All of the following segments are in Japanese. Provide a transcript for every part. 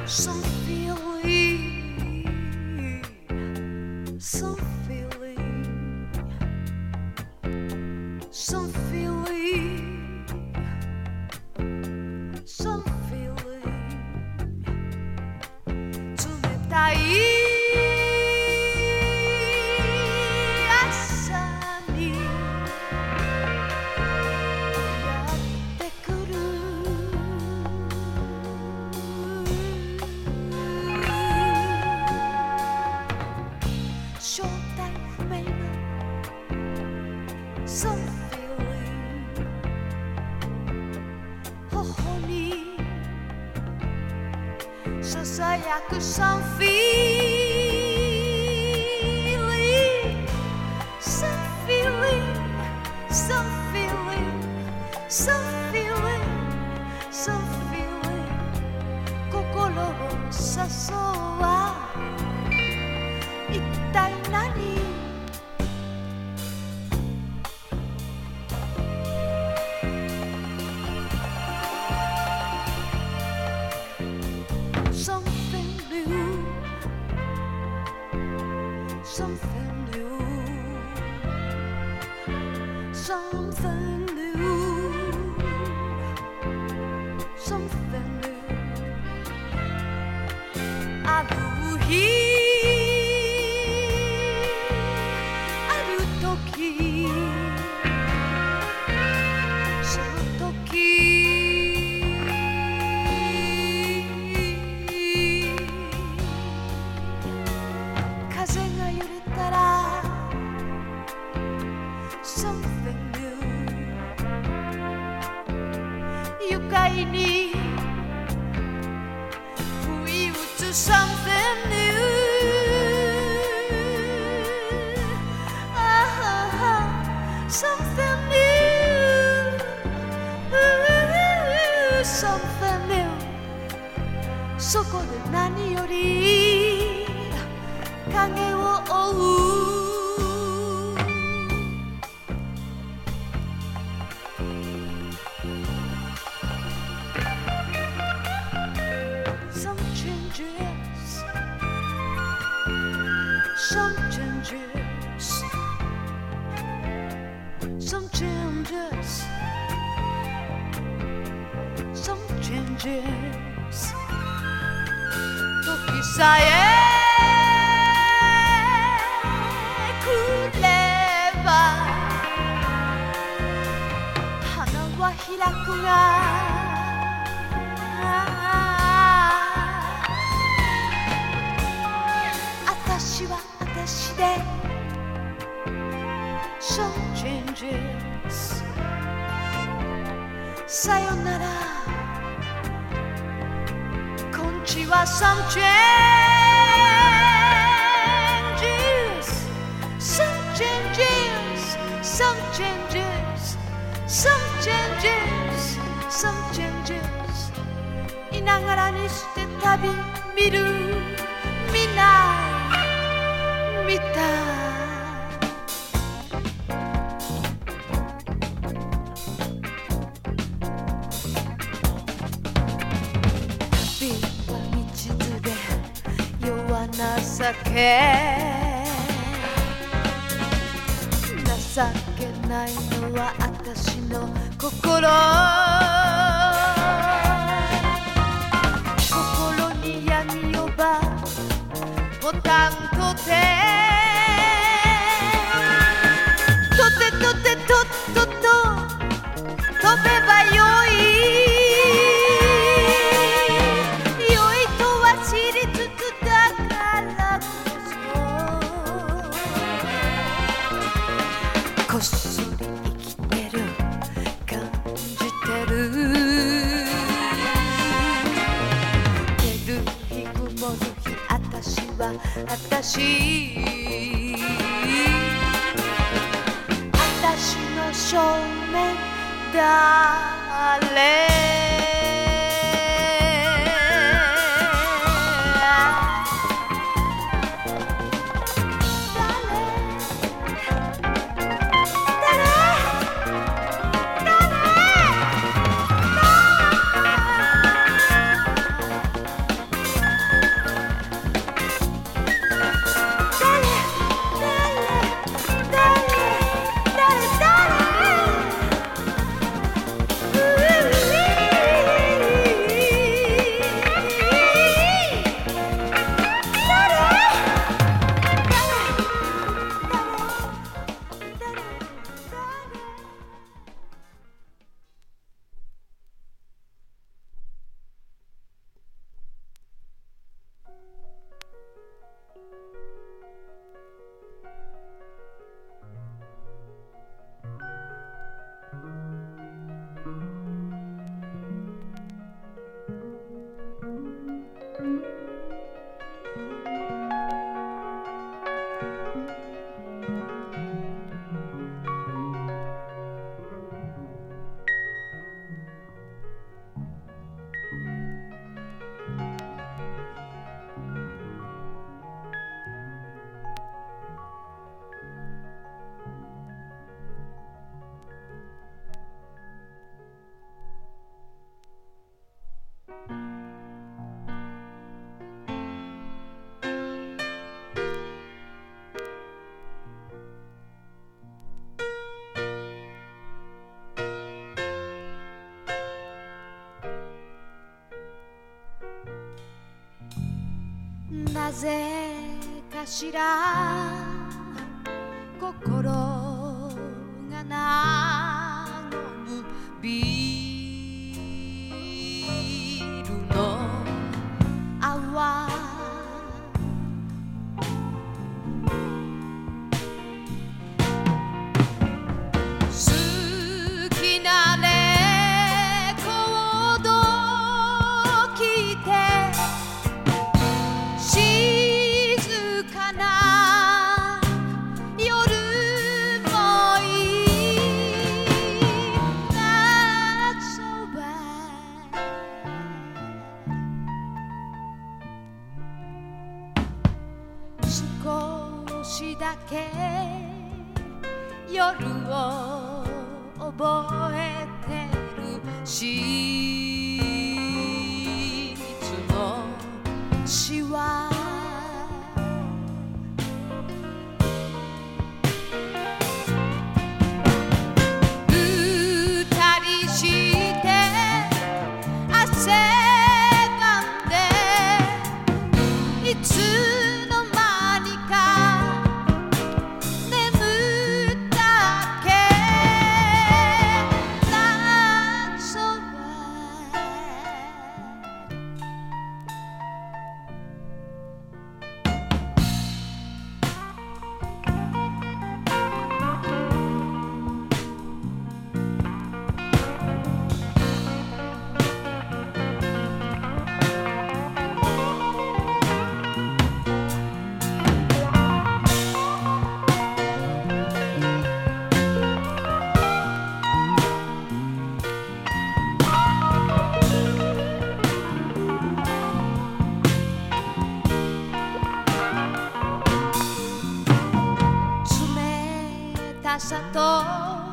Some feeling, some feeling, some feeling, some feeling 冷たい朝にやってくる正体不明な Some feeling 頬にささやく Some feeling Some feeling Some feeling Some feeling Some feeling 心を誘わ一体何Something new, something new, something new, something new. ある日、ある時、その時風が揺れたら Something new 愉快に不意打つ Something new Something new Something new そこで何より影を追う Some changes Some changes Some changes Some changes 時さえくれば花は開くが私は私で Some changes さよならこんちは Some changes Some changes Some changes Some changes Some changes いながらにして旅見る見ない見た情けないのは私の心に闇をばボタンとて飛べばよいこっそり生きてる感じてる寝る日曇る日私は私の正面誰なぜかしら心が和むビールの泡好きなレコードを聴いて静かな夜もいい That's so bad 少しだけ夜を覚えてるシーツのシワうたりして汗ばんでいつの間にか眠ったっけ That's so bad 冷たさと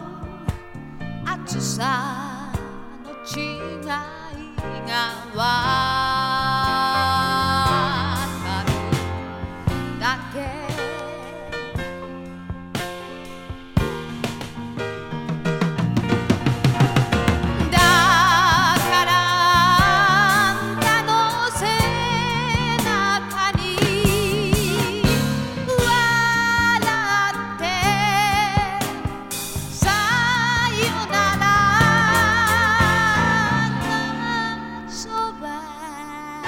暑さの違いがわかるだけだからあんたの背中に笑ってさよなら That's so bad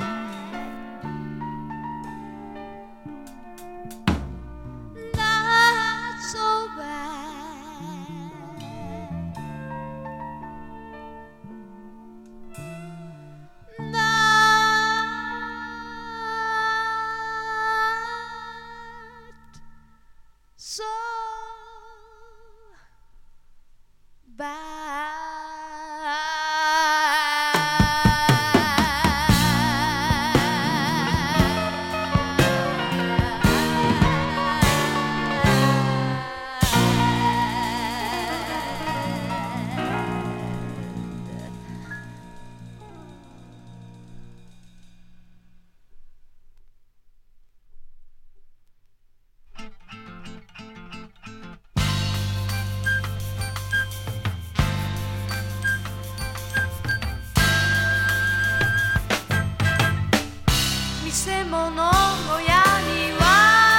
見せ物小屋には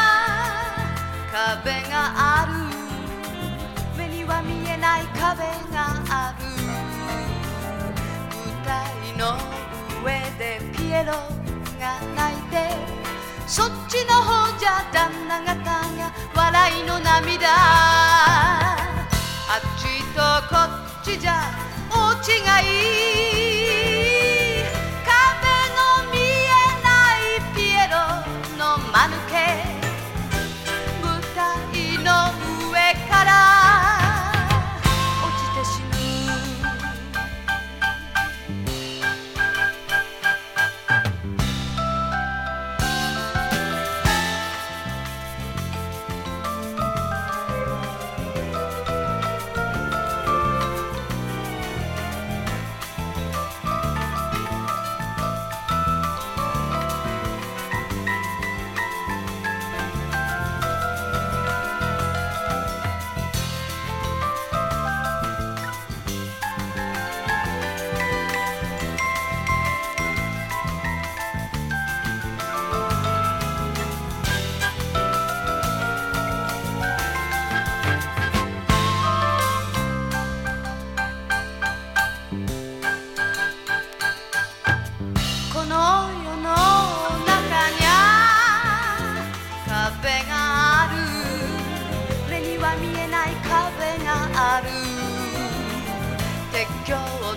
壁がある目には見えない壁がある舞台の上でピエロが泣いてそっちの方じゃ旦那方が笑いの涙あっちとこっちじゃ大違い壁の見えないピエロの間抜け舞台の上から落ちて死ぬ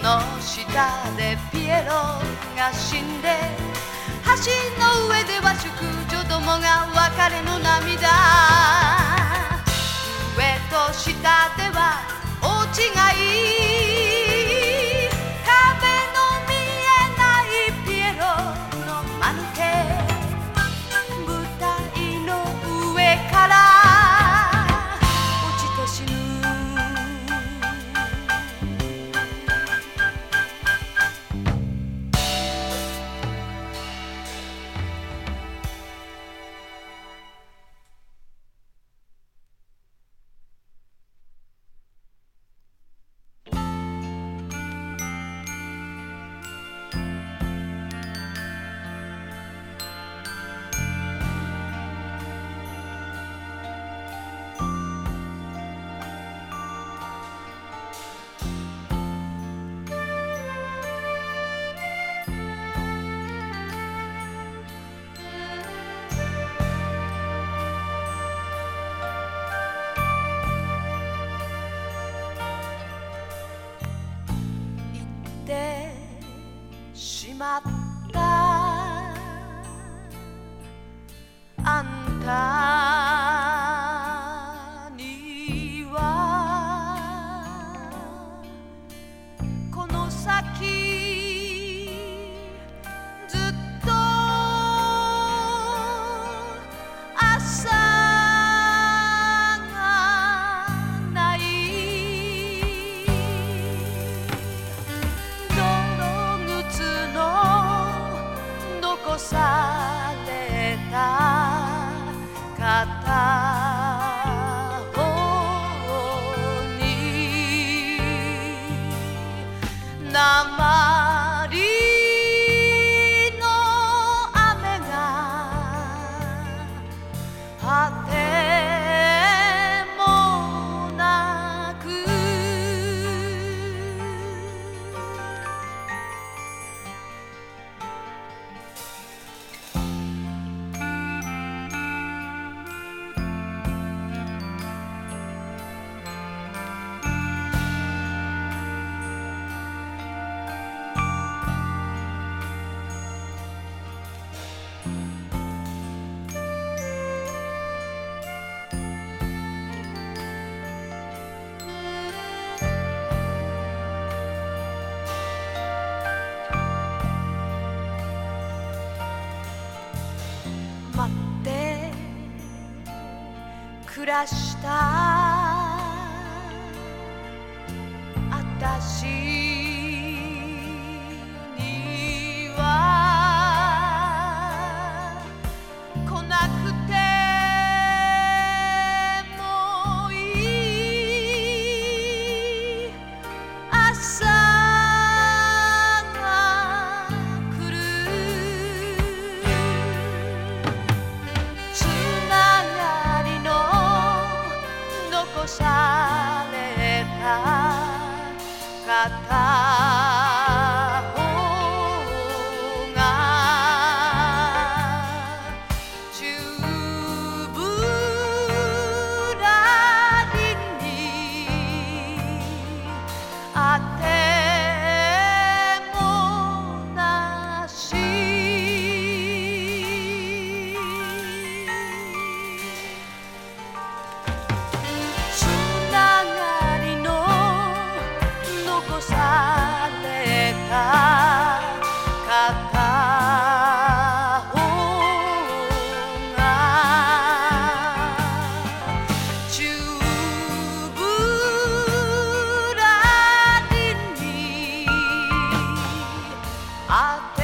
の下でピエロが死んで、橋の上では淑女どもが別れの涙。上と下では大違い、壁の見えないピエロの間抜け、舞台の上から落ちて死ぬ。しまったあんたにはこの先ずっと朝がない残された片方に鉛の雨が果てもなく待って暮らしたあたしには来なくてもいい朝が来る。残された片方が宙ぶらりにあてもなし。残された片方が宙ぶらりにあて